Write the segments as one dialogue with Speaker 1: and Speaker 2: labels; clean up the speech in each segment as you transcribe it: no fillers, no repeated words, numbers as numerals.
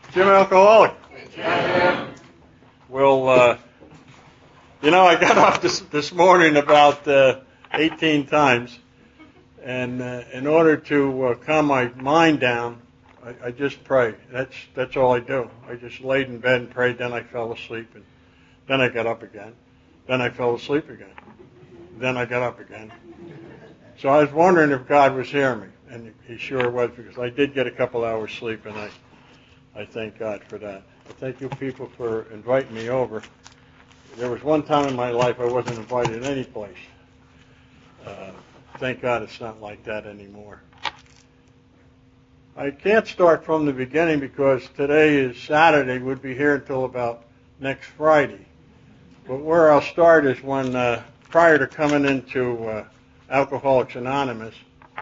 Speaker 1: Jim Alcoholic. Well, I got off this morning about 18 times, and in order to calm my mind down, I just pray. That's all I do. I just laid in bed and prayed. Then I fell asleep, and then I got up again. Then I fell asleep again. Then I got up again. So I was wondering if God was hearing me, and He sure was, because I did get a couple hours sleep, and I thank God for that. I thank you people for inviting me over. There was one time in my life I wasn't invited any place. Thank God it's not like that anymore. I can't start from the beginning because today is Saturday. We'll be here until about next Friday. But where I'll start is when, prior to coming into Alcoholics Anonymous,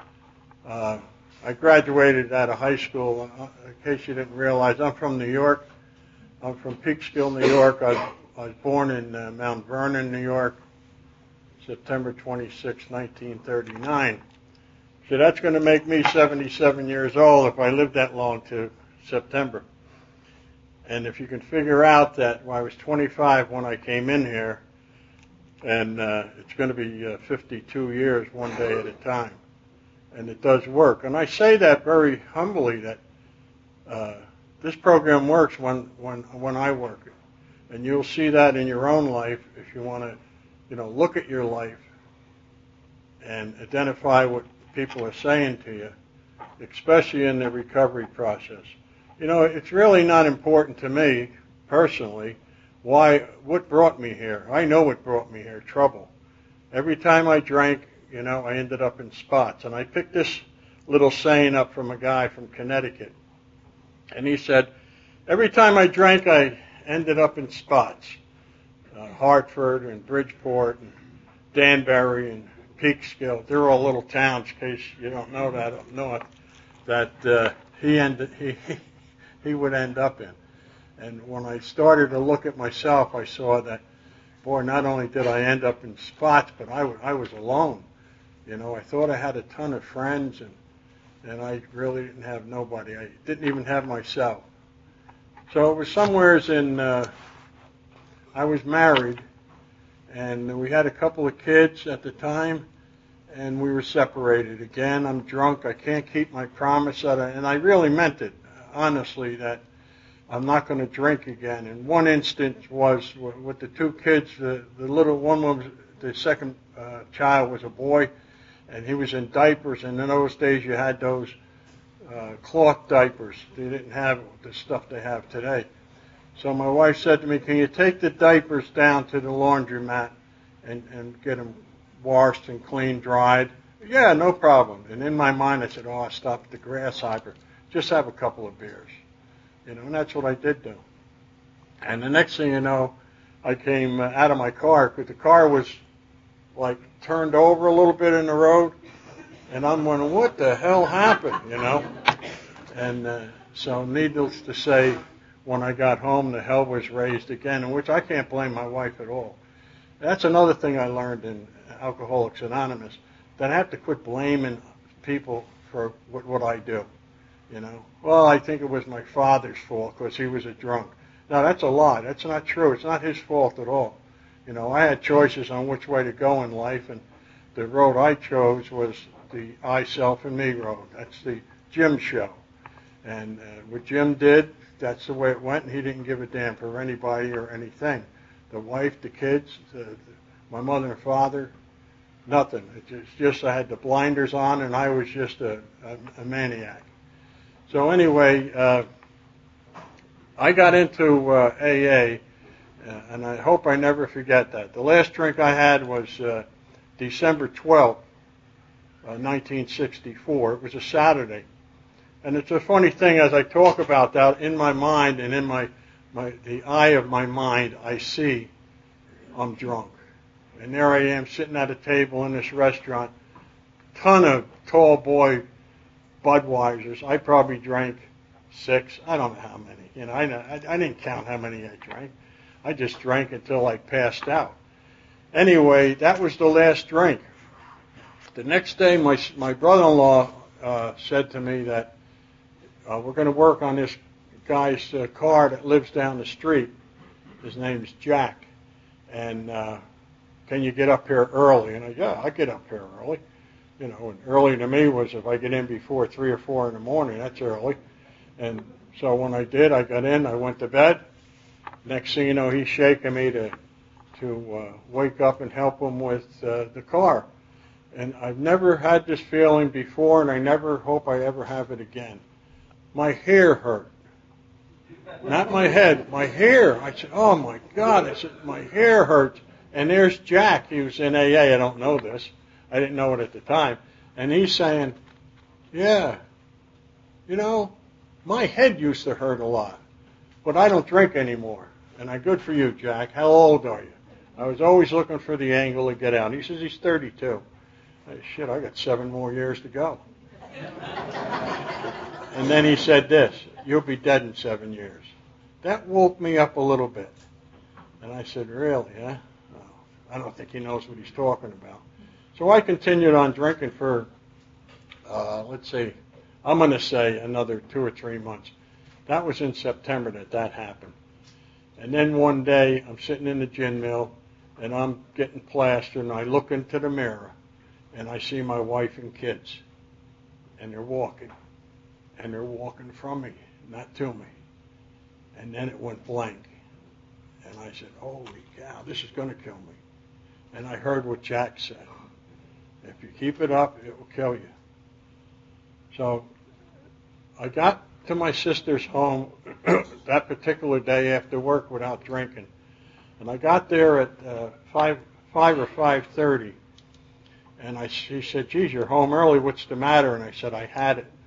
Speaker 1: I graduated out of high school. In case you didn't realize, I'm from New York. I'm from Peekskill, New York. I was born in Mount Vernon, New York, September 26, 1939. So that's going to make me 77 years old if I live that long to September. And if you can figure out that I was 25 when I came in here, and it's going to be 52 years one day at a time. And it does work. And I say that very humbly, that this program works when I work it. And you'll see that in your own life if you want to, look at your life and identify what people are saying to you, especially in the recovery process. It's really not important to me personally what brought me here. I know what brought me here, trouble. Every time I drank, I ended up in spots. And I picked this little saying up from a guy from Connecticut. And he said, every time I drank, I ended up in spots. Hartford and Bridgeport and Danbury and Peekskill. They're all little towns, in case you don't know that he would end up in. And when I started to look at myself, I saw that, boy, not only did I end up in spots, but I was alone. I thought I had a ton of friends, and I really didn't have nobody. I didn't even have myself. So it was somewheres in, I was married, and we had a couple of kids at the time, and we were separated. Again, I'm drunk. I can't keep my promise, and I really meant it, honestly, that I'm not going to drink again. And one instance was with the two kids. The little one was, the second child was a boy, and he was in diapers. And in those days, you had those cloth diapers. They didn't have the stuff they have today. So my wife said to me, "Can you take the diapers down to the laundromat and get them washed and clean, dried?" "Yeah, no problem." And in my mind, I said, "Oh, I'll stop at the grasshopper. Just have a couple of beers." And that's what I did do. And the next thing you know, I came out of my car, because the car was like turned over a little bit in the road, and I'm wondering, what the hell happened, And so needless to say, when I got home, the hell was raised again, in which I can't blame my wife at all. That's another thing I learned in Alcoholics Anonymous, that I have to quit blaming people for what I do. Well, I think it was my father's fault because he was a drunk. Now, that's a lie. That's not true. It's not his fault at all. I had choices on which way to go in life, and the road I chose was the I, Self, and Me road. That's the Jim show. And what Jim did, that's the way it went, and he didn't give a damn for anybody or anything. The wife, the kids, my mother and father, nothing. It's just I had the blinders on, and I was just a maniac. So anyway, I got into AA, and I hope I never forget that. The last drink I had was December 12th, 1964. It was a Saturday. And it's a funny thing, as I talk about that, in my mind and in the eye of my mind, I see I'm drunk. And there I am sitting at a table in this restaurant, ton of tall boy Budweisers. I probably drank 6. I don't know how many. I didn't count how many I drank. I just drank until I passed out. Anyway, that was the last drink. The next day, my brother-in-law said to me that we're going to work on this guy's car that lives down the street. His name's Jack. And can you get up here early? And I get up here early. You know, and early to me was if I get in before 3 or 4 in the morning, that's early. And so when I did, I got in, I went to bed. Next thing you know, he's shaking me to wake up and help him with the car. And I've never had this feeling before, and I never hope I ever have it again. My hair hurt. Not my head, my hair. I said, oh my God, I said, my hair hurts. And there's Jack. He was in AA. I don't know this. I didn't know it at the time. And he's saying, yeah, you know, my head used to hurt a lot, but I don't drink anymore. And I, good for you, Jack. How old are you? I was always looking for the angle to get out. He says he's 32. I said, shit, I got 7 more years to go. And then he said this, you'll be dead in 7 years. That woke me up a little bit. And I said, really, huh? Oh, I don't think he knows what he's talking about. So I continued on drinking for, let's see, I'm going to say another 2 or 3 months. That was in September that happened. And then one day, I'm sitting in the gin mill, and I'm getting plastered, and I look into the mirror, and I see my wife and kids. And they're walking. And they're walking from me, not to me. And then it went blank. And I said, holy cow, this is going to kill me. And I heard what Jack said. If you keep it up, it will kill you. So I got to my sister's home that particular day after work without drinking. And I got there at 5 or 5:30. And she said, geez, you're home early. What's the matter? And I said, I had it.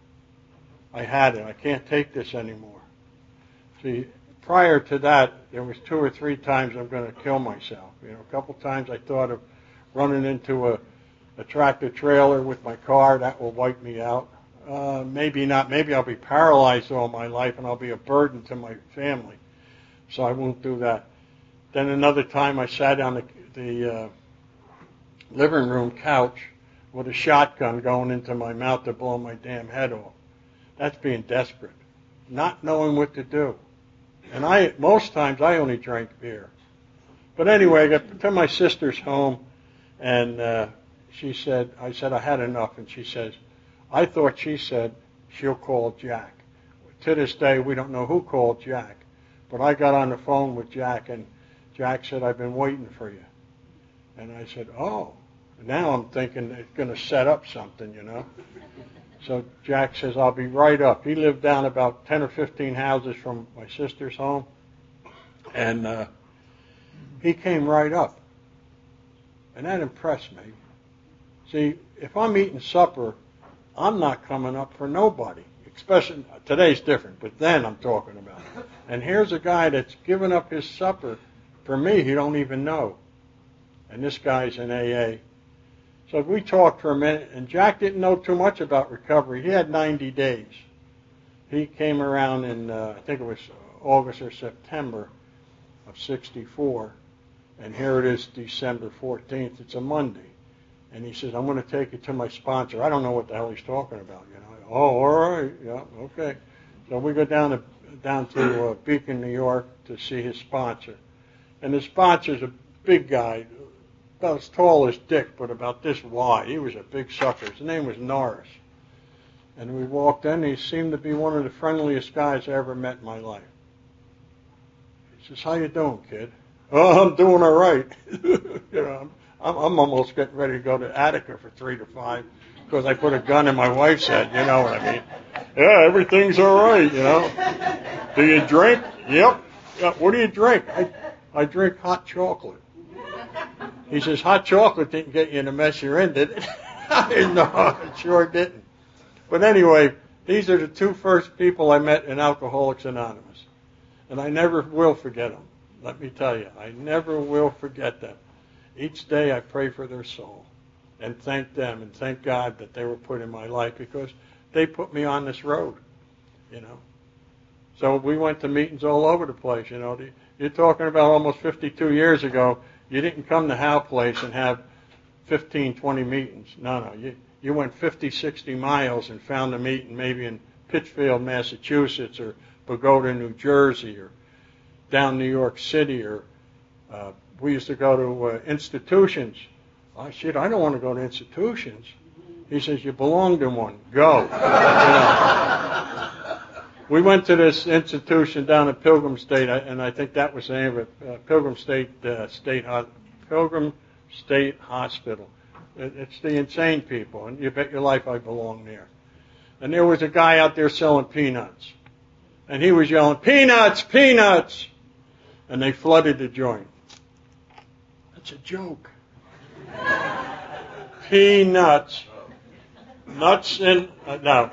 Speaker 1: I can't take this anymore. See, prior to that, there was 2 or 3 times I'm going to kill myself. You know, a couple times I thought of running into a tractor trailer with my car. That will wipe me out. Maybe not. Maybe I'll be paralyzed all my life and I'll be a burden to my family. So I won't do that. Then another time I sat on the living room couch with a shotgun going into my mouth to blow my damn head off. That's being desperate, not knowing what to do. And most times I only drank beer. But anyway, I got to my sister's home, and I said I had enough, and she says, I thought she said she'll call Jack. To this day, we don't know who called Jack, but I got on the phone with Jack, and Jack said, I've been waiting for you. And I said, oh. Now I'm thinking it's going to set up something, you know. So Jack says, I'll be right up. He lived down about 10 or 15 houses from my sister's home. And he came right up. And that impressed me. See, if I'm eating supper, I'm not coming up for nobody. Especially, today's different, but then I'm talking about. And here's a guy that's given up his supper for me he don't even know. And this guy's in AA. So we talked for a minute, and Jack didn't know too much about recovery. He had 90 days. He came around in, I think it was August or September of '64, and here it is December 14th. It's a Monday. And he says, I'm going to take you to my sponsor. I don't know what the hell he's talking about. You know. Oh, all right. Yeah, okay. So we go down to Beacon, New York to see his sponsor. And his sponsor's a big guy, about as tall as Dick, but about this wide. He was a big sucker. His name was Norris. And we walked in, and he seemed to be one of the friendliest guys I ever met in my life. He says, how you doing, kid? Oh, I'm doing all right. You know, I'm almost getting ready to go to Attica for 3 to 5 because I put a gun in my wife's head. You know what I mean? Yeah, everything's all right, you know. Do you drink? Yep. Yeah, what do you drink? I drink hot chocolate. He says, hot chocolate didn't get you in the mess you're in, did it? I didn't know. It sure didn't. But anyway, these are the 2 first people I met in Alcoholics Anonymous. And I never will forget them. Let me tell you, I never will forget them. Each day I pray for their soul and thank them and thank God that they were put in my life because they put me on this road, you know. So we went to meetings all over the place, you know. You're talking about almost 52 years ago. You didn't come to Howe Place and have 15, 20 meetings. No. You went 50, 60 miles and found a meeting maybe in Pittsfield, Massachusetts, or Pagoda, New Jersey, or down New York City, or we used to go to institutions. I said, I don't want to go to institutions. He says, you belong to one. Go. We went to this institution down at Pilgrim State, and I think that was the name of it, Pilgrim State Hospital. It's the insane people, and you bet your life I belong there. And there was a guy out there selling peanuts. And he was yelling, peanuts, peanuts! And they flooded the joint. That's a joke. Peanuts. Nuts in... no.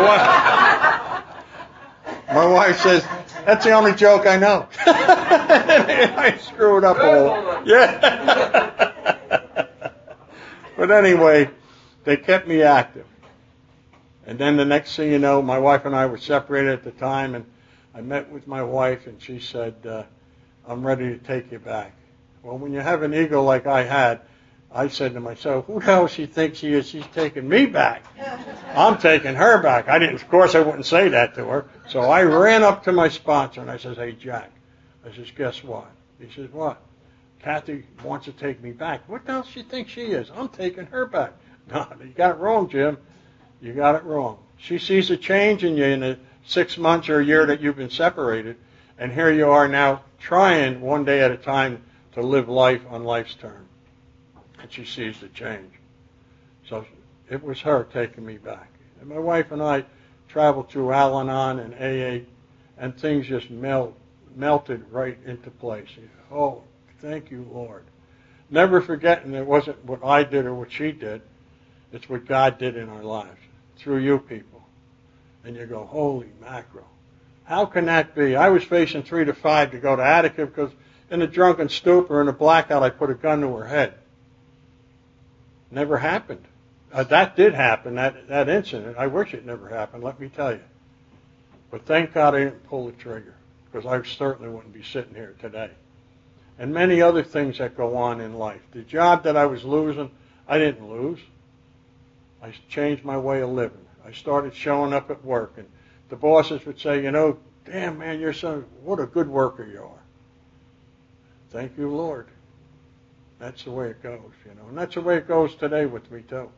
Speaker 1: My wife says, that's the only joke I know. I screwed up a little. Yeah. But anyway, they kept me active. And then the next thing you know, my wife and I were separated at the time, and I met with my wife, and she said, I'm ready to take you back. Well, when you have an ego like I had, I said to myself, who the hell she thinks she is? She's taking me back. I'm taking her back. Of course I wouldn't say that to her. So I ran up to my sponsor and I says, hey, Jack. I says, guess what? He says, what? Kathy wants to take me back. What the hell she thinks she is? I'm taking her back. No, you got it wrong, Jim. You got it wrong. She sees a change in you in the 6 months or a year that you've been separated. And here you are now trying one day at a time to live life on life's terms. And she sees the change. So it was her taking me back. And my wife and I traveled through Al-Anon and AA, and things just melted right into place. Oh, thank you, Lord. Never forgetting it wasn't what I did or what she did. It's what God did in our lives, through you people. And you go, holy mackerel. How can that be? I was facing 3 to 5 to go to Attica because in a drunken stupor, in a blackout, I put a gun to her head. Never happened. That did happen, that incident. I wish it never happened, let me tell you. But thank God I didn't pull the trigger, because I certainly wouldn't be sitting here today. And many other things that go on in life. The job that I was losing, I didn't lose. I changed my way of living. I started showing up at work, and the bosses would say, damn, man, what a good worker you are. Thank you, Lord. That's the way it goes, and that's the way it goes today with me too,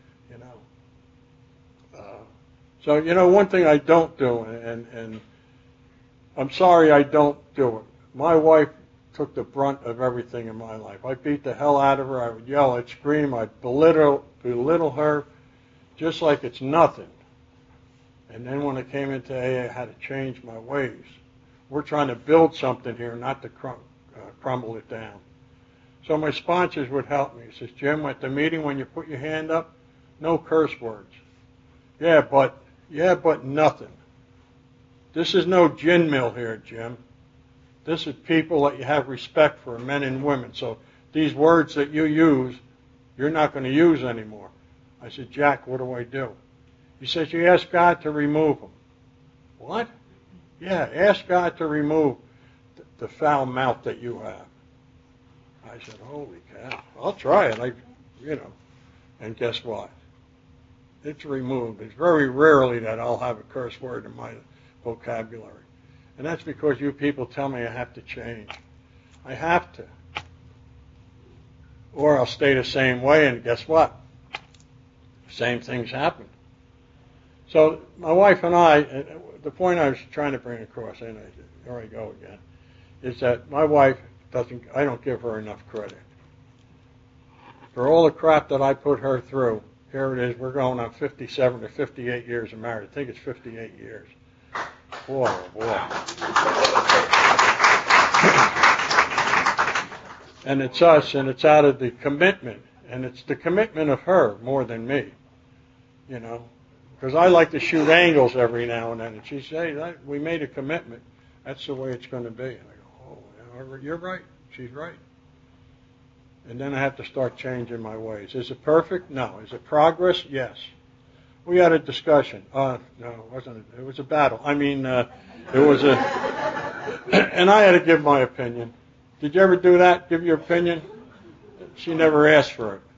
Speaker 1: So, one thing I don't do, and I'm sorry I don't do it. My wife took the brunt of everything in my life. I beat the hell out of her. I would yell, I'd scream, I'd belittle her, just like it's nothing. And then when I came into AA, I had to change my ways. We're trying to build something here, not to crumble it down. So my sponsors would help me. He says, Jim, at the meeting when you put your hand up, no curse words. Yeah, but nothing. This is no gin mill here, Jim. This is people that you have respect for, men and women. So these words that you use, you're not going to use anymore. I said, Jack, what do I do? He says, you ask God to remove them. What? Yeah, ask God to remove the foul mouth that you have. I said, holy cow, I'll try it. And guess what? It's removed. It's very rarely that I'll have a curse word in my vocabulary. And that's because you people tell me I have to change. I have to. Or I'll stay the same way, and guess what? Same things happen. So my wife and I, the point I was trying to bring across, and here I go again, is that my wife I don't give her enough credit. For all the crap that I put her through, here it is, we're going on 57 or 58 years of marriage. I think it's 58 years. Boy, oh boy. And it's us, and it's out of the commitment. And it's the commitment of her more than me, Because I like to shoot angles every now and then. And she says, hey, we made a commitment. That's the way it's going to be. And I go, oh, you're right. She's right. And then I have to start changing my ways. Is it perfect? No. Is it progress? Yes. We had a discussion. No, it wasn't. It was a battle. It was a... And I had to give my opinion. Did you ever do that? Give your opinion? She never asked for it.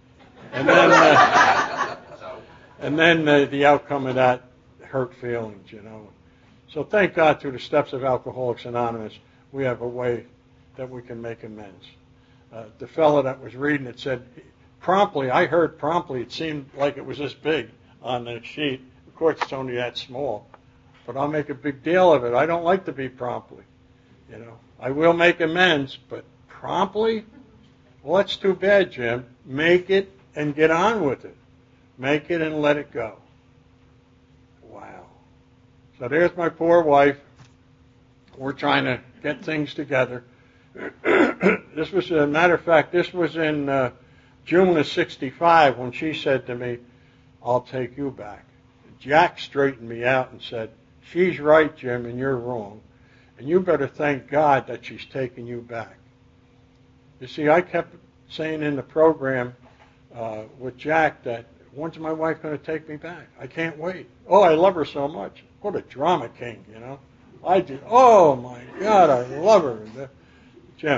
Speaker 1: And then the outcome of that hurt feelings, So thank God through the steps of Alcoholics Anonymous, we have a way that we can make amends. The fellow that was reading it said, promptly, I heard promptly, it seemed like it was this big on the sheet. Of course, it's only that small. But I'll make a big deal of it. I don't like to be promptly. You know, I will make amends, but promptly? Well, that's too bad, Jim. Make it and get on with it. Make it and let it go. Wow. So there's my poor wife. We're trying to get things together. This was, a matter of fact, this was in June of '65 when she said to me, I'll take you back. Jack straightened me out and said, she's right, Jim, and you're wrong. And you better thank God that she's taking you back. You see, I kept saying in the program with Jack that, when's my wife going to take me back? I can't wait. Oh, I love her so much. What a drama king, you know. I did. Oh, my God, I love her. Jim,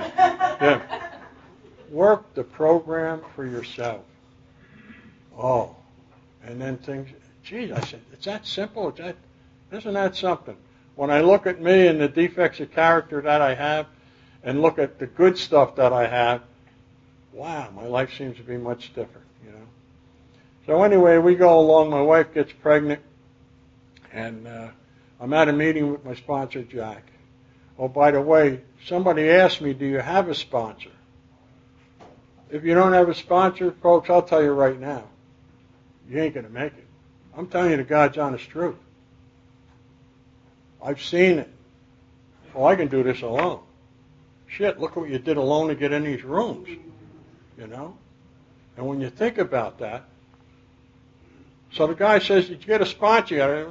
Speaker 1: work the program for yourself. Oh, and then things, geez, I said, it's that simple. Isn't that something? When I look at me and the defects of character that I have and look at the good stuff that I have, wow, my life seems to be much different, you know. So anyway, we go along. My wife gets pregnant, and I'm at a meeting with my sponsor, Jack. Oh, by the way, somebody asked me, do you have a sponsor? If you don't have a sponsor, folks, I'll tell you right now, you ain't going to make it. I'm telling you the God's honest truth. I've seen it. Oh, I can do this alone. Shit, look what you did alone to get in these rooms, you know? And when you think about that, so the guy says, did you get a sponsor?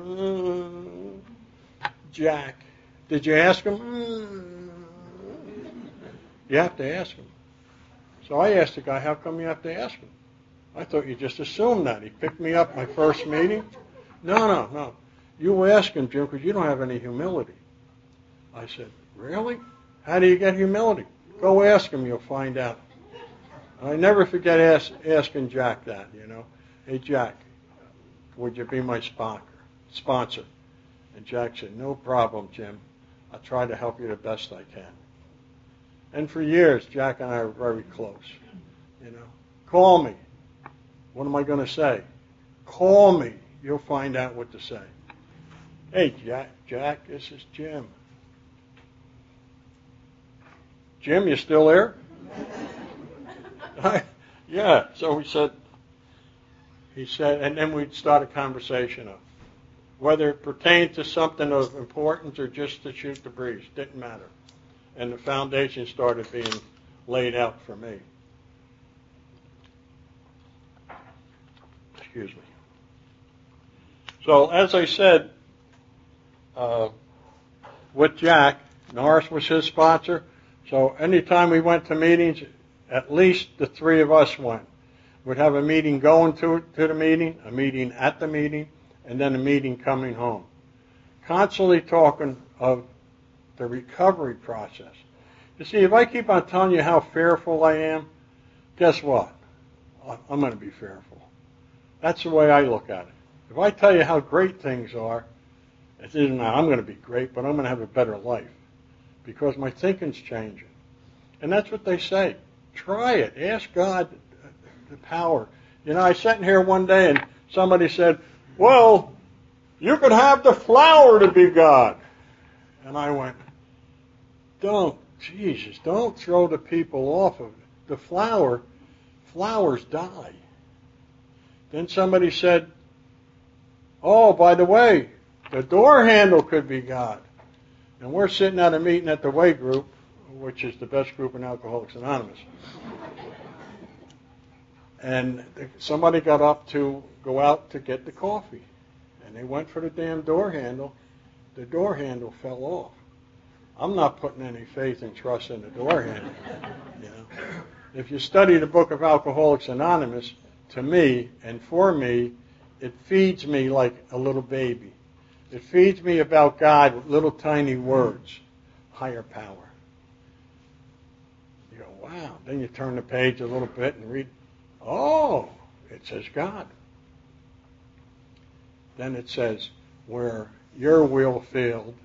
Speaker 1: Jack. Did you ask him? You have to ask him. So I asked the guy, how come you have to ask him? I thought you just assumed that. He picked me up my first meeting. No. You ask him, Jim, because you don't have any humility. I said, really? How do you get humility? Go ask him, you'll find out. And I never forget asking Jack that, you know. Hey, Jack, would you be my sponsor? And Jack said, no problem, Jim. I'll try to help you the best I can. And for years, Jack and I were very close. You know, call me. What am I going to say? Call me. You'll find out what to say. Hey, Jack, this is Jim. Jim, you still there? Yeah. So he said, and then we'd start a conversation of whether it pertained to something of importance or just to shoot the breeze. Didn't matter. And the foundation started being laid out for me. Excuse me. So as I said, with Jack, Norris was his sponsor. So anytime we went to meetings, at least the three of us went. We'd have a meeting going to the meeting, a meeting at the meeting, and then a meeting coming home. Constantly talking of the recovery process. You see, if I keep on telling you how fearful I am, guess what? I'm going to be fearful. That's the way I look at it. If I tell you how great things are, it isn't I'm going to be great, but I'm going to have a better life because my thinking's changing. And that's what they say. Try it. Ask God the power. You know, I sat in here one day and somebody said, well, you could have the flower to be God. And I went, don't throw the people off of it. The flowers die. Then somebody said, oh, by the way, the door handle could be God. And we're sitting at a meeting at the Way Group, which is the best group in Alcoholics Anonymous. And somebody got up to go out to get the coffee. And they went for the damn door handle. The door handle fell off. I'm not putting any faith and trust in the door handle. You know? If you study the book of Alcoholics Anonymous, to me and for me, it feeds me like a little baby. It feeds me about God with little tiny words. Higher power. You go, wow. Then you turn the page a little bit and read, oh, it says God. Then it says, where your will failed,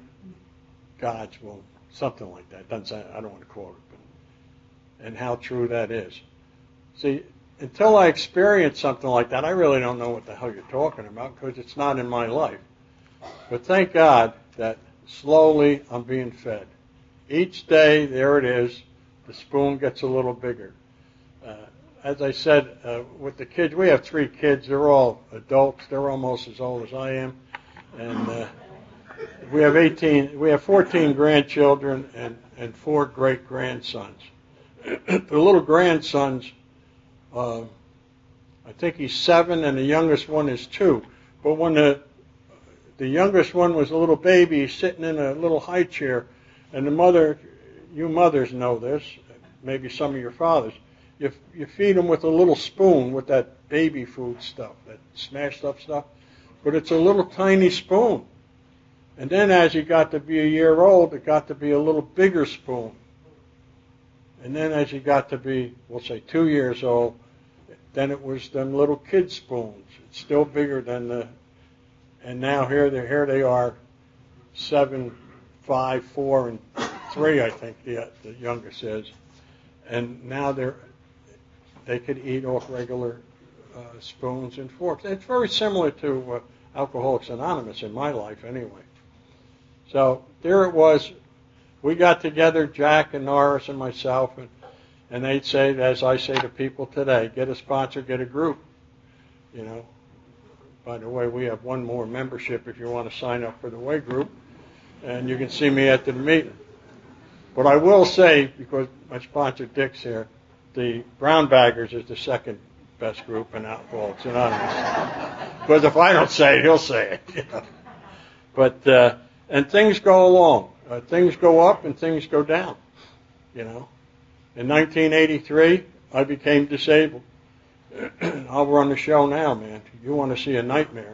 Speaker 1: God's will, something like that. Doesn't say, I don't want to quote it, but, and how true that is. See, until I experience something like that, I really don't know what the hell you're talking about because it's not in my life. But thank God that slowly I'm being fed. Each day, there it is, the spoon gets a little bigger. As I said, with the kids, we have 3 kids. They're all adults. They're almost as old as I am. And we have 14 grandchildren and 4 great-grandsons. The little grandsons, I think he's 7 and the youngest one is 2. But when the youngest one was a little baby, he's sitting in a little high chair, and the mother, you mothers know this, maybe some of your fathers, you feed him with a little spoon with that baby food stuff, that smashed up stuff, but it's a little tiny spoon. And then as he got to be a year old, it got to be a little bigger spoon. And then as he got to be, we'll say 2 years old, then it was them little kid spoons. It's still bigger than and now here they are, 7, 5, 4, and 3, I think the youngest is. And now they could eat off regular spoons and forks. It's very similar to Alcoholics Anonymous in my life anyway. So there it was. We got together, Jack and Norris and myself, and they'd say, as I say to people today, get a sponsor, get a group. You know. By the way, we have one more membership if you want to sign up for the Way group, and you can see me at the meeting. But I will say, because my sponsor Dick's here, the Brown Baggers is the second best group in Alcoholics Anonymous. Because if I don't say it, he'll say it. You know? But and things go along. Things go up and things go down. You know. In 1983, I became disabled. I'll run the show now, man. You want to see a nightmare.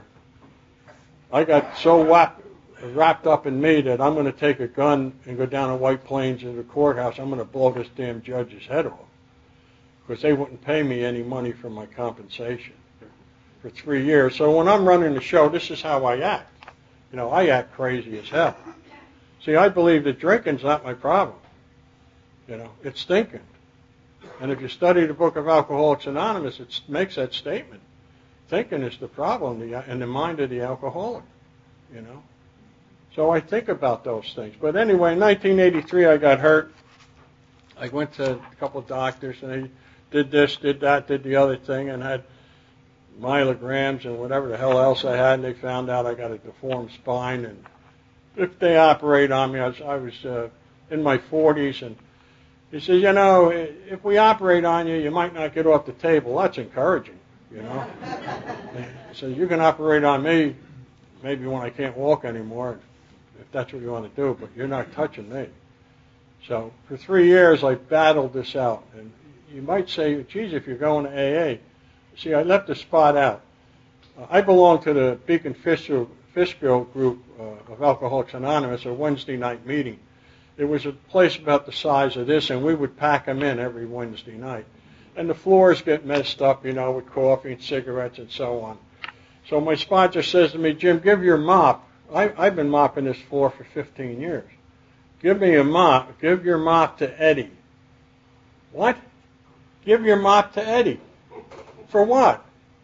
Speaker 1: I got so wrapped up in me that I'm going to take a gun and go down to White Plains to the courthouse. I'm going to blow this damn judge's head off. Because they wouldn't pay me any money for my compensation for 3 years. So when I'm running the show, this is how I act. You know, I act crazy as hell. See, I believe that drinking's not my problem. You know, it's thinking. And if you study the book of Alcoholics Anonymous, it makes that statement. Thinking is the problem in the mind of the alcoholic, you know. So I think about those things. But anyway, in 1983, I got hurt. I went to a couple of doctors, and they did this, did that, did the other thing, and had myelograms and whatever the hell else I had, and they found out I got a deformed spine. And if they operate on me, I was in my 40s, and he says, you know, if we operate on you, you might not get off the table. That's encouraging, you know. He says, you can operate on me maybe when I can't walk anymore, if that's what you want to do, but you're not touching me. So for 3 years, I battled this out. And you might say, geez, if you're going to AA. See, I left the spot out. I belong to the Beacon Fishkill group of Alcoholics Anonymous, a Wednesday night meeting. It was a place about the size of this, and we would pack them in every Wednesday night. And the floors get messed up, you know, with coffee and cigarettes and so on. So my sponsor says to me, Jim, give your mop. I've been mopping this floor for 15 years. Give me a mop. Give your mop to Eddie. What? Give your mop to Eddie. For what?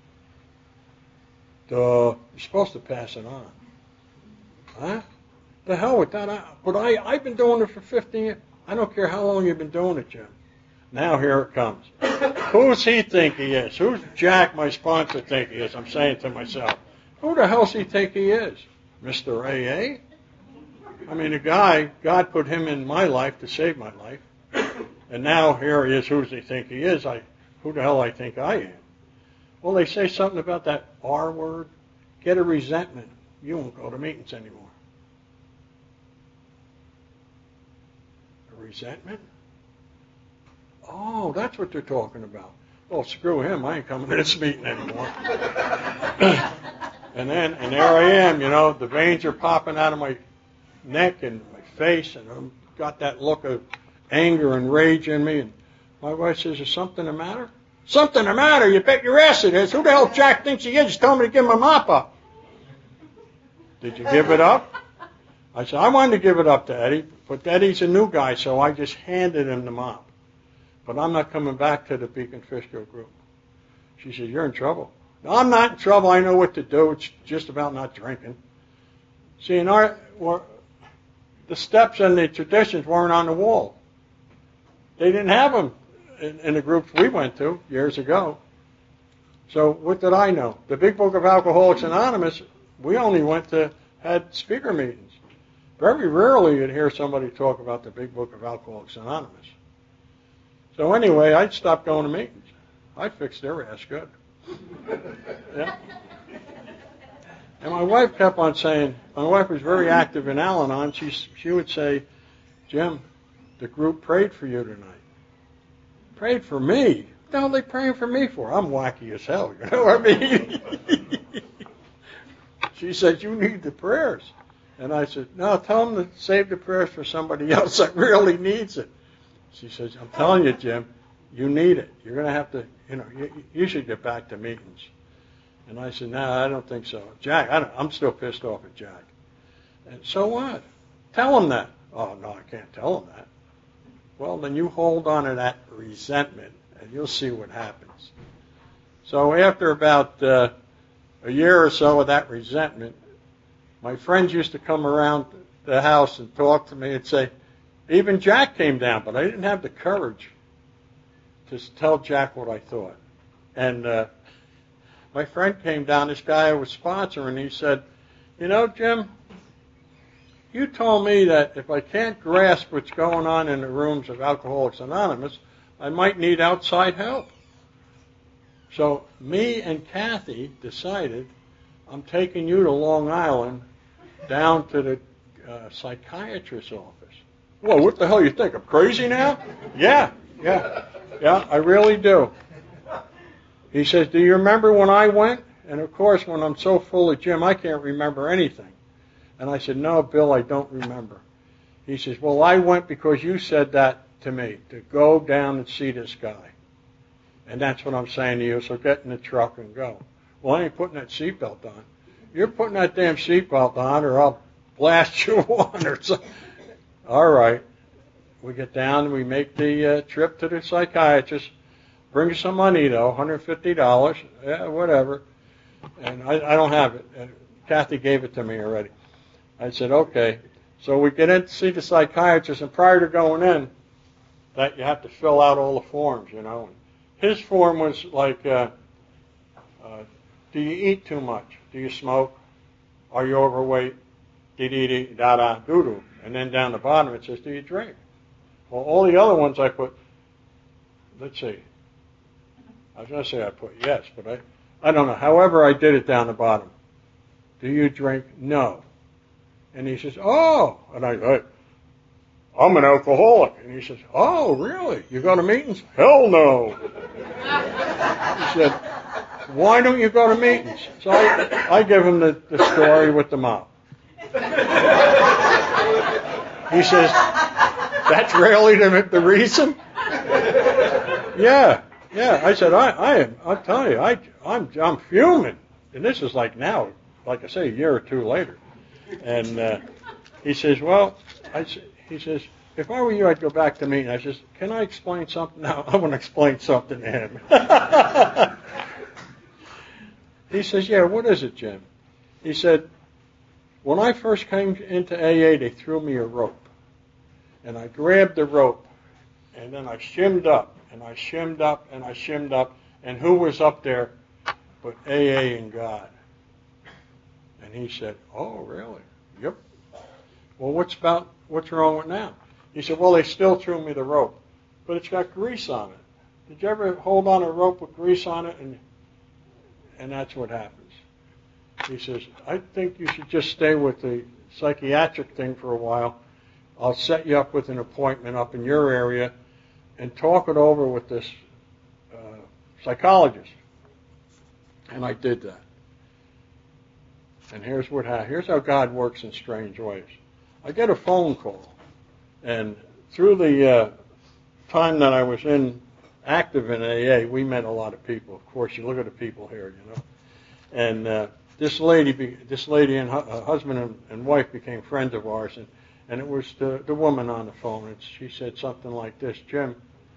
Speaker 1: You're supposed to pass it on. Huh? The hell with that. But I've been doing it for 15 years. I don't care how long you've been doing it, Jim. Now here it comes. Who's he think he is? Who's Jack, my sponsor, think he is? I'm saying to myself, who the hell does he think he is? Mr. AA? I mean, the guy, God put him in my life to save my life. And now here he is. Who does he think he is? Who the hell I think I am? Well, they say something about that R word. Get a resentment. You won't go to meetings anymore. A resentment? Oh, that's what they're talking about. Well, screw him. I ain't coming to this meeting anymore. And there I am, you know, the veins are popping out of my neck and my face, and I've got that look of anger and rage in me. And my wife says, is something the matter? Something the matter? You bet your ass it is. Who the hell Jack thinks he is? He's telling me to give him a mop up. Did you give it up? I said, I wanted to give it up to Eddie, but Eddie's a new guy, so I just handed him the mop. But I'm not coming back to the Beacon Fishkill group. She said, you're in trouble. No, I'm not in trouble. I know what to do. It's just about not drinking. See, the steps and the traditions weren't on the wall. They didn't have them in the groups we went to years ago. So what did I know? The Big Book of Alcoholics Anonymous, we only had speaker meetings. Very rarely you'd hear somebody talk about the Big Book of Alcoholics Anonymous. So anyway, I'd stop going to meetings. I fixed their ass good. Yeah. And my wife kept on saying, my wife was very active in Al-Anon. She would say, Jim, the group prayed for you tonight. Prayed for me? What the hell are they praying for me for? I'm wacky as hell, you know what I mean? She said, you need the prayers. And I said, no, tell them to save the prayers for somebody else that really needs it. She says, I'm telling you, Jim, you need it. You're going to have to, you should get back to meetings. And I said, no, I don't think so. Jack, I'm still pissed off at Jack. And so what? Tell him that. Oh, no, I can't tell him that. Well, then you hold on to that resentment, and you'll see what happens. So after about a year or so of that resentment, my friends used to come around the house and talk to me and say, even Jack came down, but I didn't have the courage to tell Jack what I thought. And my friend came down, this guy I was sponsoring, he said, Jim, you told me that if I can't grasp what's going on in the rooms of Alcoholics Anonymous, I might need outside help. So me and Kathy decided, I'm taking you to Long Island down to the psychiatrist's office. Whoa, what the hell you think? I'm crazy now? Yeah, I really do. He says, do you remember when I went? And of course, when I'm so full of Jim, I can't remember anything. And I said, no, Bill, I don't remember. He says, well, I went because you said that to me, to go down and see this guy. And that's what I'm saying to you, so get in the truck and go. Well, I ain't putting that seatbelt on. You're putting that damn seatbelt on or I'll blast you on or something. All right. We get down and we make the trip to the psychiatrist. Bring you some money, though, $150. Yeah, whatever. And I don't have it. Kathy gave it to me already. I said, okay. So we get in to see the psychiatrist, and prior to going in, that you have to fill out all the forms, His form was like, do you eat too much? Do you smoke? Are you overweight? Dee-dee-dee, da-da, doo-doo. And then down the bottom it says, do you drink? Well, all the other ones I put, let's see. I was going to say I put yes, but I don't know. However, I did it down the bottom. Do you drink? No. And he says, oh. And I go, I'm an alcoholic. And he says, oh, really? You go to meetings? Hell no. He said, why don't you go to meetings? So I give him the story with the mop. He says, that's really the reason? Yeah. I said, I'll tell you, I'm fuming. And this is like now, like I say, a year or two later. And he says, he says, if I were you, I'd go back to meeting. I says, can I explain something now? I want to explain something to him. He says, yeah, what is it, Jim? He said, when I first came into AA, they threw me a rope. And I grabbed the rope, and then I shimmed up, and I shimmed up, and I shimmed up. And who was up there but AA and God? And he said, oh, really? Yep. Well, what's wrong with now? He said, well, they still threw me the rope, but it's got grease on it. Did you ever hold on a rope with grease on it? And that's what happens. He says, I think you should just stay with the psychiatric thing for a while. I'll set you up with an appointment up in your area and talk it over with this psychologist. And I did that. And here's how God works in strange ways. I get a phone call, and through the time that I was active in AA, we met a lot of people. Of course, you look at the people here, And this lady and husband and wife became friends of ours, and it was the woman on the phone, and she said something like this: Jim,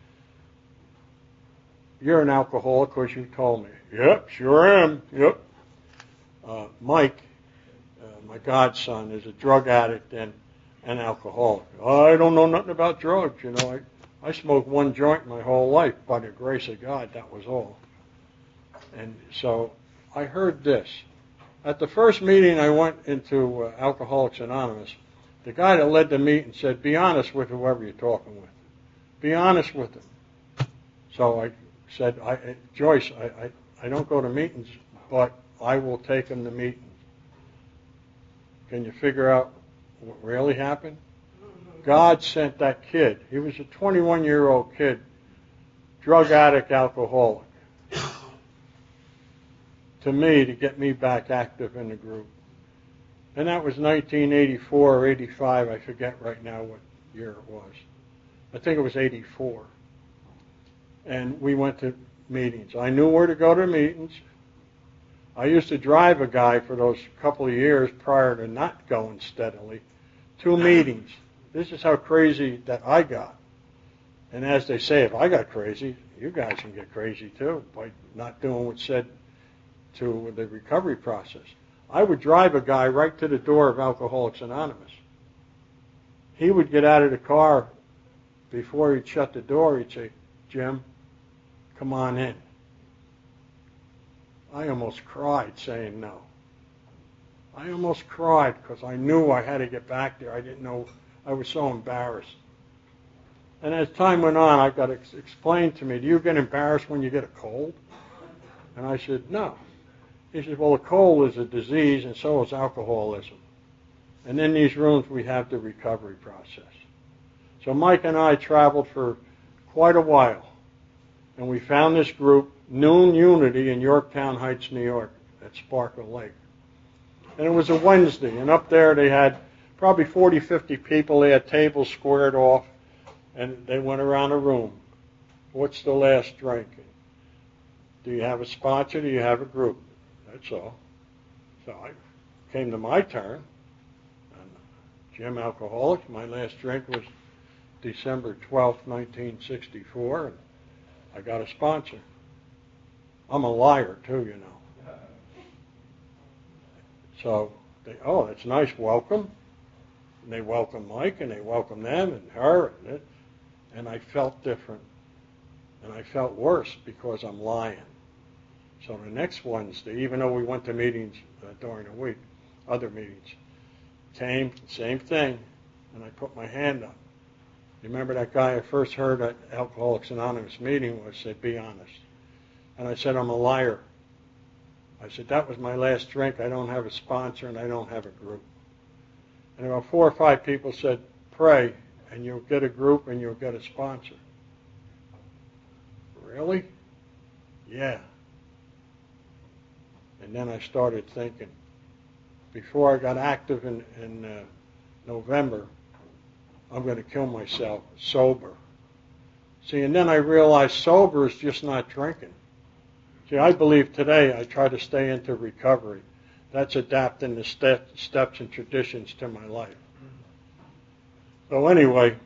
Speaker 1: you're an alcoholic because you told me. Yep, sure am. Yep. Mike, my godson, is a drug addict and an alcoholic. I don't know nothing about drugs. I smoked one joint my whole life. By the grace of God, that was all. And so I heard this. At the first meeting I went into Alcoholics Anonymous, the guy that led the meeting said, be honest with whoever you're talking with. Be honest with them. So I said, Joyce, I don't go to meetings, but I will take them to meetings. Can you figure out what really happened? God sent that kid. He was a 21-year-old kid, drug addict, alcoholic, to me to get me back active in the group. And that was 1984 or 85. I forget right now what year it was. I think it was 84. And we went to meetings. I knew where to go to meetings. I used to drive a guy for those couple of years prior to not going steadily, 2 meetings. This is how crazy that I got. And as they say, if I got crazy, you guys can get crazy too by not doing what's said to the recovery process. I would drive a guy right to the door of Alcoholics Anonymous. He would get out of the car before he'd shut the door. He'd say, Jim, come on in. I almost cried saying no. I almost cried because I knew I had to get back there. I didn't know. I was so embarrassed. And as time went on, I got explained to me, do you get embarrassed when you get a cold? And I said, no. He said, well, a cold is a disease, and so is alcoholism. And in these rooms, we have the recovery process. So Mike and I traveled for quite a while, and we found this group, Noon Unity, in Yorktown Heights, New York, at Sparkle Lake. And it was a Wednesday, and up there they had probably 40, 50 people. They had tables squared off, and they went around a room. What's the last drink? Do you have a sponsor? Do you have a group? That's all. So I came to my turn. And Jim Alcoholics, my last drink was December 12th, 1964, and I got a sponsor. I'm a liar, too, you know. So, that's nice, welcome. And they welcomed Mike, and they welcomed them, and her, and I felt different. And I felt worse because I'm lying. So the next Wednesday, even though we went to meetings during the week, other meetings, came, same thing, and I put my hand up. You remember that guy I first heard at Alcoholics Anonymous meeting was said, be honest. And I said, I'm a liar. I said, that was my last drink. I don't have a sponsor and I don't have a group. And about 4 or 5 people said, pray and you'll get a group and you'll get a sponsor. Really? Yeah. And then I started thinking, before I got active in November, I'm going to kill myself sober. See, and then I realized sober is just not drinking. See, I believe today I try to stay into recovery. That's adapting the steps and traditions to my life. So anyway,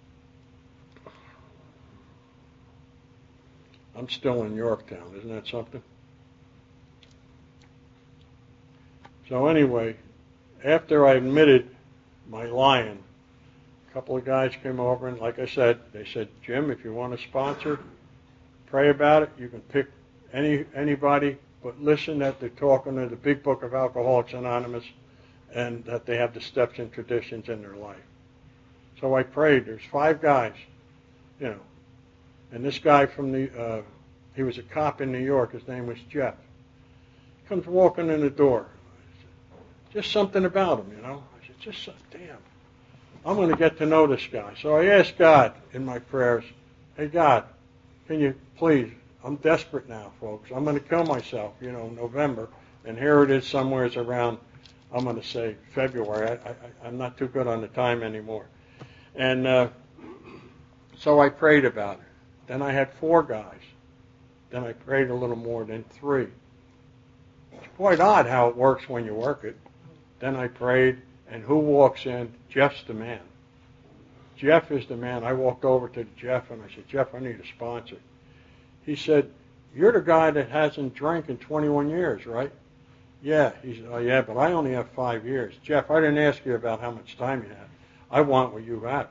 Speaker 1: I'm still in Yorktown. Isn't that something? So anyway, after I admitted my lying, a couple of guys came over, and like I said, they said, Jim, if you want a sponsor, pray about it. You can pick anybody, but listen that they're talking to the big book of Alcoholics Anonymous and that they have the steps and traditions in their life. So I prayed. There's 5 guys, you know. And this guy from he was a cop in New York. His name was Jeff. He comes walking in the door. Just something about him, you know. I said, damn, I'm going to get to know this guy. So I asked God in my prayers, hey, God, can you please, I'm desperate now, folks. I'm going to kill myself, you know, November. And here it is somewhere around, I'm going to say February. I'm not too good on the time anymore. And so I prayed about it. Then I had 4 guys. Then I prayed a little more, then 3. quite odd how it works when you work it. Then I prayed, and who walks in? Jeff's the man. Jeff is the man. I walked over to Jeff, and I said, Jeff, I need a sponsor. He said, you're the guy that hasn't drank in 21 years, right? Yeah. He said, oh, yeah, but I only have 5 years. Jeff, I didn't ask you about how much time you have. I want what you have.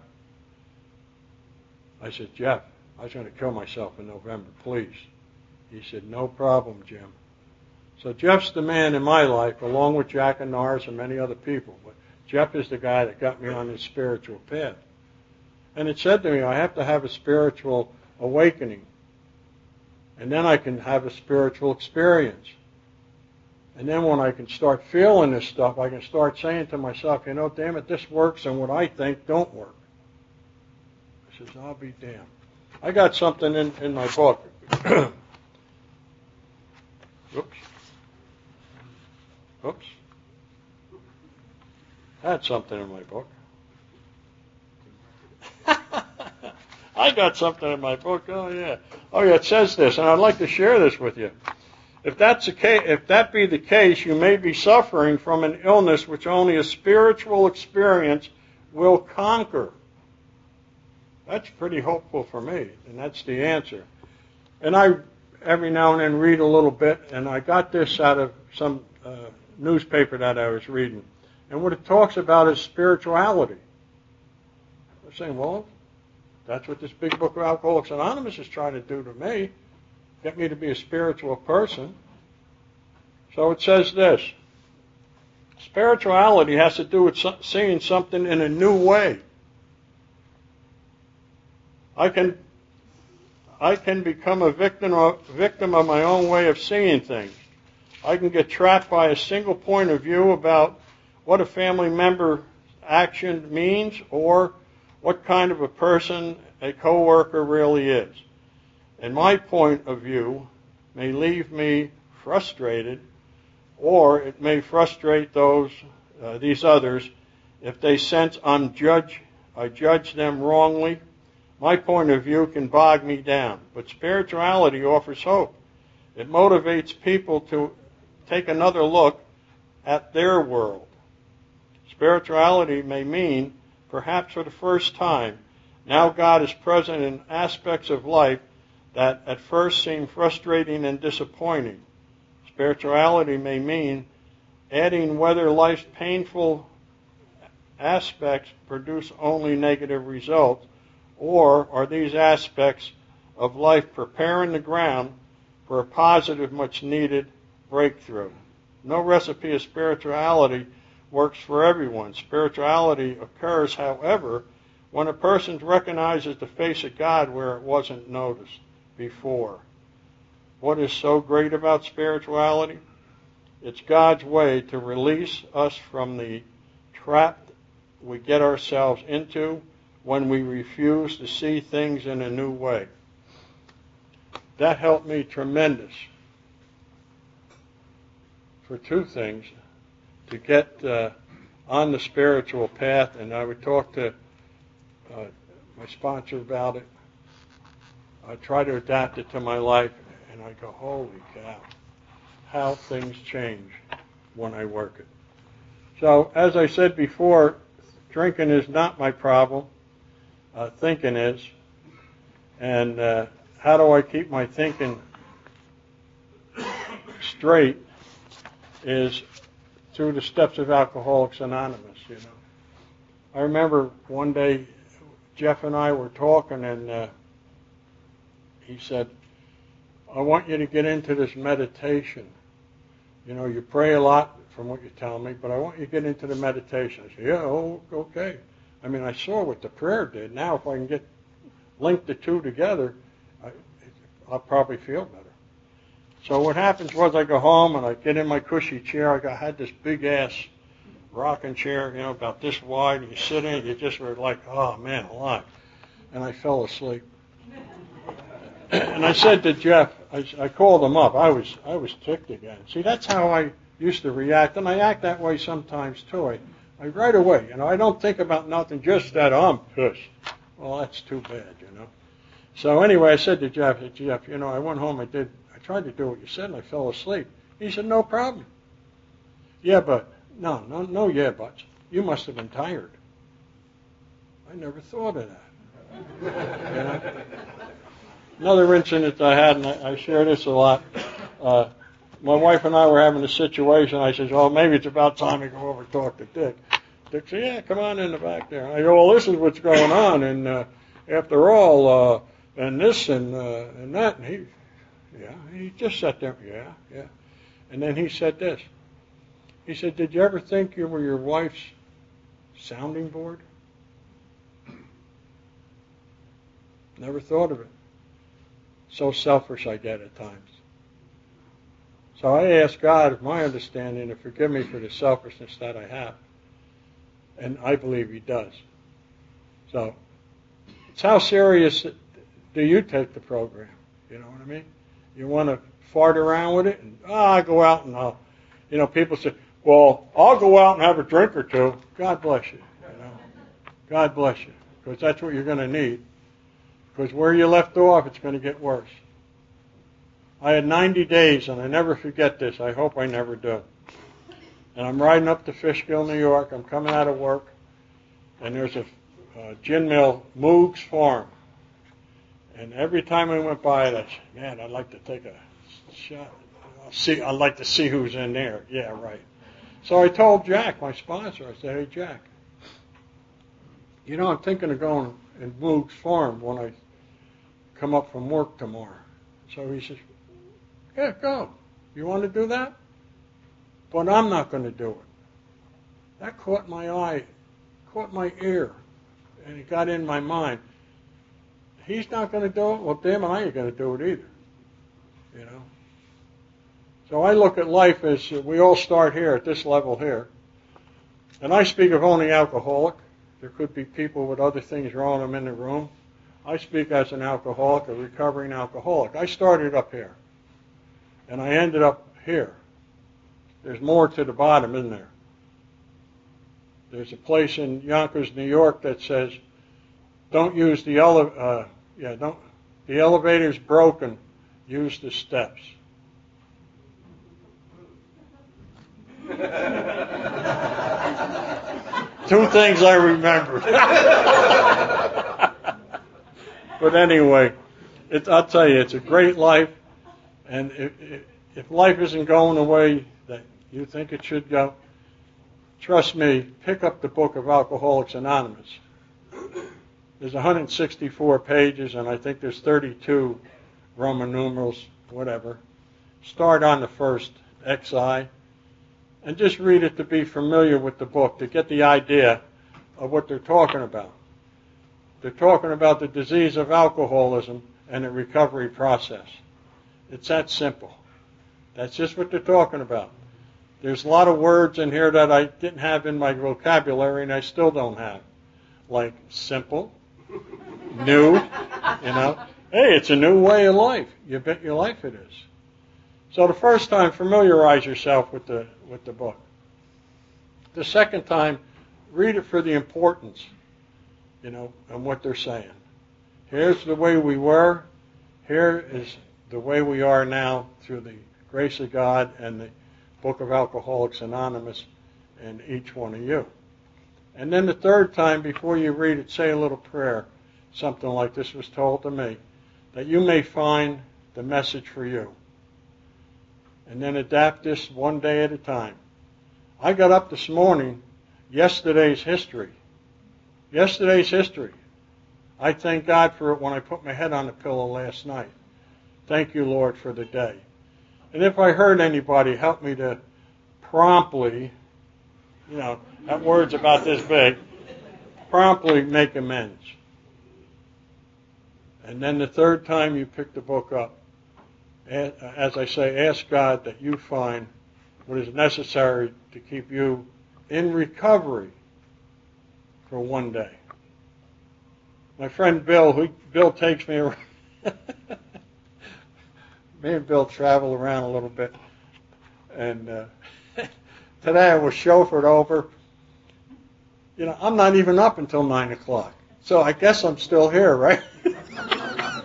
Speaker 1: I said, Jeff, I was going to kill myself in November, please. He said, no problem, Jim. So Jeff's the man in my life, along with Jack and Norris and many other people. But Jeff is the guy that got me on this spiritual path. And it said to me, I have to have a spiritual awakening. And then I can have a spiritual experience. And then when I can start feeling this stuff, I can start saying to myself, you know, damn it, this works, and what I think don't work. I says, I'll be damned. I got something in my book. Oops. I had something in my book. I got something in my book. Oh yeah. It says this, and I'd like to share this with you. If that be the case, you may be suffering from an illness which only a spiritual experience will conquer. That's pretty hopeful for me, and that's the answer. And I every now and then read a little bit, and I got this out of some newspaper that I was reading. And what it talks about is spirituality. I'm saying, well, that's what this big book of Alcoholics Anonymous is trying to do to me, get me to be a spiritual person. So it says this. Spirituality has to do with seeing something in a new way. I can become a victim of my own way of seeing things. I can get trapped by a single point of view about what a family member action means or what kind of a person a coworker really is. And my point of view may leave me frustrated, or it may frustrate these others if they sense I judge them wrongly. My point of view can bog me down, but spirituality offers hope. It motivates people to take another look at their world. Spirituality may mean, perhaps for the first time, now God is present in aspects of life that at first seem frustrating and disappointing. Spirituality may mean adding whether life's painful aspects produce only negative results, or are these aspects of life preparing the ground for a positive, much-needed breakthrough. No recipe of spirituality works for everyone. Spirituality occurs, however, when a person recognizes the face of God where it wasn't noticed before. What is so great about spirituality? It's God's way to release us from the trap we get ourselves into when we refuse to see things in a new way. That helped me tremendous for two things: to get on the spiritual path, and I would talk to my sponsor about it. I try to adapt it to my life, and I go, holy cow, how things change when I work it. So, as I said before, drinking is not my problem. Thinking is. And how do I keep my thinking straight is through the steps of Alcoholics Anonymous, you know. I remember one day Jeff and I were talking, and he said, I want you to get into this meditation. You know, you pray a lot from what you tell me, but I want you to get into the meditation. I said, yeah, okay. I mean, I saw what the prayer did. Now if I can link the two together, I'll probably feel better. So what happens was I go home and I get in my cushy chair. I had this big-ass rocking chair, you know, about this wide, and you sit in it, you just were like, oh, man, alive. And I fell asleep. And I said to Jeff, I called him up. I was ticked again. See, that's how I used to react, and I act that way sometimes, too. I right away, you know, I don't think about nothing, just that I'm pissed. Well, that's too bad, you know. So anyway, I said to Jeff, you know, I went home, I tried to do what you said, and I fell asleep. He said, no problem. Yeah, but, no yeah buts. You must have been tired. I never thought of that. You know? Another incident I had, and I share this a lot. My wife and I were having a situation. I said, "Oh, maybe it's about time to go over and talk to Dick." Dick said, "Yeah, come on in the back there." I go, "Well, this is what's going on, and after all, and this and that." And he just sat there, yeah. And then he said this. He said, "Did you ever think you were your wife's sounding board?" Never thought of it. So selfish I get at times. So I ask God, of my understanding, to forgive me for the selfishness that I have. And I believe He does. So it's how serious do you take the program? You know what I mean? You want to fart around with it? And I go out and people say, "Well, I'll go out and have a drink or two." God bless you. God bless you. Because that's what you're going to need. Because where you left off, it's going to get worse. I had 90 days, and I never forget this. I hope I never do. And I'm riding up to Fishkill, New York. I'm coming out of work, and there's a gin mill, Moog's Farm. And every time I went by it, I said, "Man, I'd like to take a shot. I'd like to see who's in there." Yeah, right. So I told Jack, my sponsor, I said, "Hey, Jack, I'm thinking of going in Moog's Farm when I come up from work tomorrow." So he says, "Yeah, go. You want to do that?" But I'm not going to do it. That caught my eye, caught my ear, and it got in my mind. He's not going to do it. Well, damn it, I ain't going to do it either. So I look at life as we all start here at this level here. And I speak of only alcoholic. There could be people with other things wrong with them in the room. I speak as an alcoholic, a recovering alcoholic. I started up here, and I ended up here. There's more to the bottom, isn't there? There's a place in Yonkers, New York that says, "Don't use the the elevator's broken. Use the steps." Two things I remember. But anyway, I'll tell you, it's a great life. And if life isn't going the way that you think it should go, trust me, pick up the book of Alcoholics Anonymous. There's 164 pages, and I think there's 32 Roman numerals, whatever. Start on the first, XI, and just read it to be familiar with the book, to get the idea of what they're talking about. They're talking about the disease of alcoholism and the recovery process. It's that simple. That's just what they're talking about. There's a lot of words in here that I didn't have in my vocabulary and I still don't have. Like simple, new, Hey, it's a new way of life. You bet your life it is. So the first time, familiarize yourself with the book. The second time, read it for the importance, and what they're saying. Here's the way we were. Here is the way we are now through the grace of God and the Book of Alcoholics Anonymous and each one of you. And then the third time, before you read it, say a little prayer, something like this was told to me, that you may find the message for you. And then adapt this one day at a time. I got up this morning, yesterday's history. Yesterday's history. I thank God for it when I put my head on the pillow last night. Thank you, Lord, for the day. And if I hurt anybody, help me to promptly, that word's about this big, promptly make amends. And then the third time you pick the book up, as I say, ask God that you find what is necessary to keep you in recovery for one day. My friend Bill, Bill takes me around. Me and Bill travel around a little bit. And today I was chauffeured over. I'm not even up until 9 o'clock. So I guess I'm still here, right?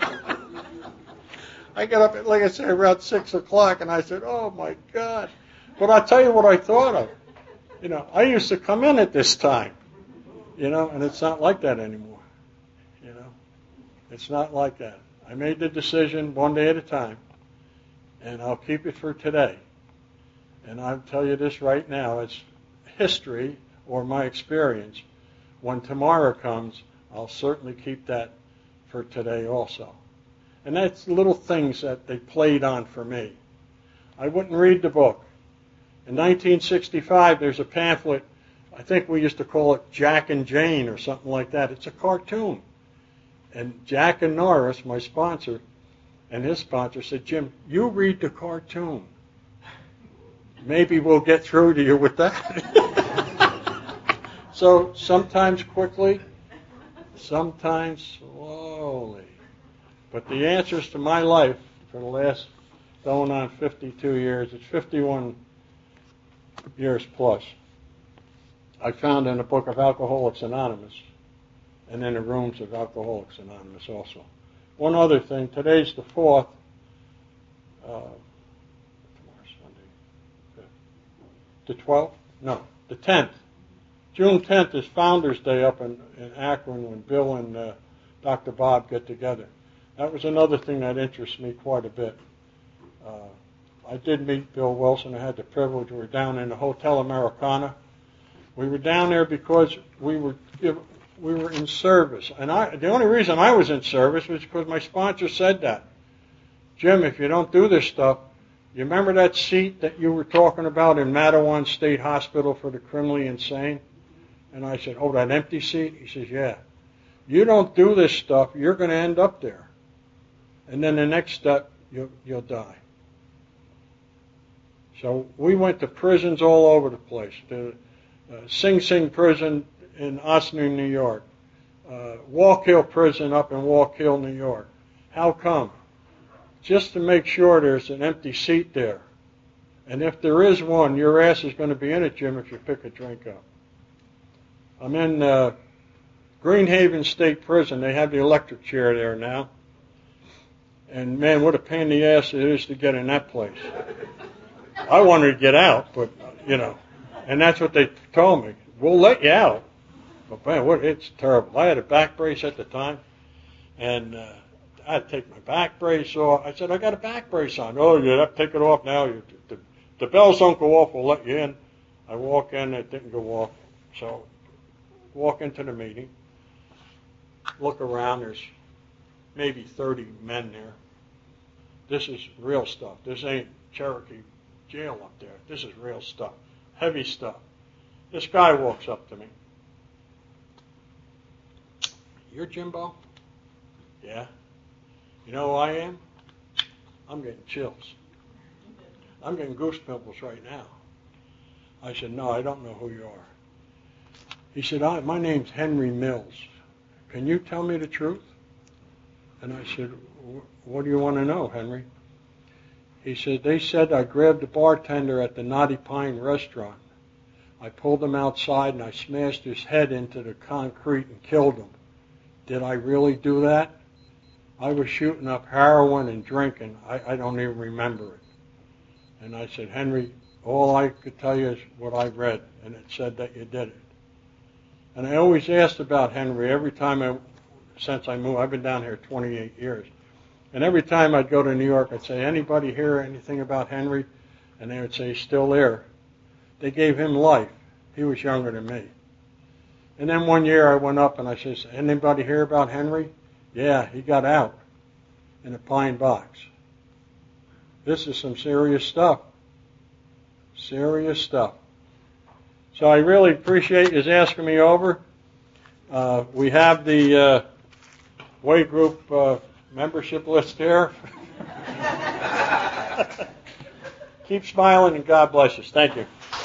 Speaker 1: I got up, like I said, around 6 o'clock, and I said, "Oh, my God." But I'll tell you what I thought of. I used to come in at this time, and it's not like that anymore. It's not like that. I made the decision one day at a time, and I'll keep it for today. And I'll tell you this right now, it's history or my experience. When tomorrow comes, I'll certainly keep that for today also. And that's little things that they played on for me. I wouldn't read the book. In 1965, there's a pamphlet, I think we used to call it Jack and Jane or something like that. It's a cartoon. And Jack and Norris, my sponsor, and his sponsor said, Jim, you read the cartoon. Maybe we'll get through to you with that. So sometimes quickly, sometimes slowly. But the answers to my life for the last going on 52 years, it's 51 years plus, I found in the book of Alcoholics Anonymous and in the rooms of Alcoholics Anonymous also. One other thing, today's the 4th, tomorrow's Sunday, the 12th? No, the 10th. June 10th is Founders Day up in Akron when Bill and Dr. Bob get together. That was another thing that interests me quite a bit. I did meet Bill Wilson. I had the privilege. We were down in the Hotel Americana. We were down there because we were in service. And the only reason I was in service was because my sponsor said that. Jim, if you don't do this stuff, you remember that seat that you were talking about in Mattawan State Hospital for the criminally insane? And I said, oh, that empty seat? He says, yeah. You don't do this stuff, you're going to end up there. And then the next step, you'll die. So we went to prisons all over the place. The Sing Sing prison in Osner, New York. Walk Hill prison up in Walk Hill, New York. How come? Just to make sure there's an empty seat there. And if there is one, your ass is going to be in it, Jim, if you pick a drink up. I'm in Greenhaven State Prison. They have the electric chair there now. And, man, what a pain in the ass it is to get in that place. I wanted to get out, but, and that's what they told me. We'll let you out. But, man, it's terrible. I had a back brace at the time, and I had to take my back brace off. I said, I got a back brace on. Oh, you have to take it off now. The bells don't go off. We'll let you in. I walk in. It didn't go off. So walk into the meeting, look around. There's maybe 30 men there. This is real stuff. This ain't Cherokee jail up there. This is real stuff. Heavy stuff. This guy walks up to me. You're Jimbo? Yeah. You know who I am? I'm getting chills. I'm getting goose pimples right now. I said, no, I don't know who you are. He said, my name's Henry Mills. Can you tell me the truth? And I said, what do you want to know, Henry? He said, they said I grabbed the bartender at the Knotty Pine restaurant. I pulled him outside and I smashed his head into the concrete and killed him. Did I really do that? I was shooting up heroin and drinking. I don't even remember it. And I said, Henry, all I could tell you is what I read, and it said that you did it. And I always asked about Henry every time since I moved. I've been down here 28 years. And every time I'd go to New York, I'd say, anybody hear anything about Henry? And they would say, he's still there. They gave him life. He was younger than me. And then one year I went up and I said, anybody hear about Henry? Yeah, he got out in a pine box. This is some serious stuff. Serious stuff. So I really appreciate you asking me over. We have the Way Group membership list here. Keep smiling and God bless us. Thank you.